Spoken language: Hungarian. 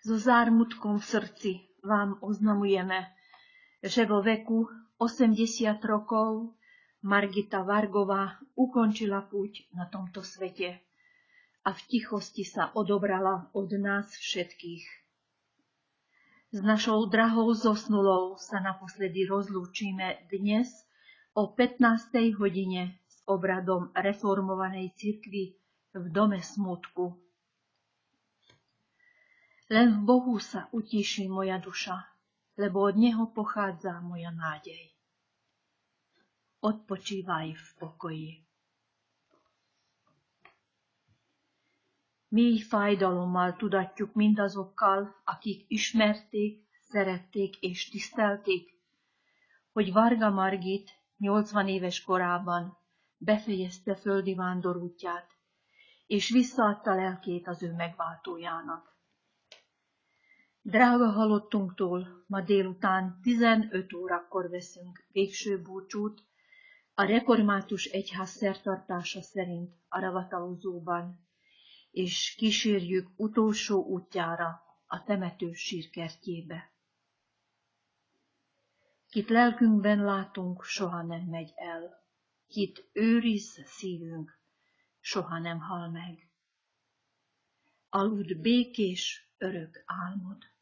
So zármutkom v srdci vám oznamujeme, že vo veku 80 rokov Margita Vargová ukončila púť na tomto svete a v tichosti sa odobrala od nás všetkých. S našou drahou zosnulou sa naposledy rozlúčime dnes o 15. hodine s obradom reformovanej cirkvi v Dome smútku. Len v Bohu sa utíši moja duša, lebo od Neho pochádza moja nádej. Odpočívaj v pokoji. Mély fájdalommal tudatjuk mindazokkal, akik ismerték, szerették és tisztelték, hogy Varga Margit 80 éves korában befejezte földi vándorútját, és visszaadta lelkét az ő megváltójának. Drága halottunktól ma délután 15 órakor veszünk végső búcsút a református egyház szertartása szerint Aravatalozóban, és kísérjük utolsó útjára a temető sírkertjébe. Kit lelkünkben látunk, soha nem megy el, kit őriz szívünk, soha nem hal meg. Alud békés, örök álmod.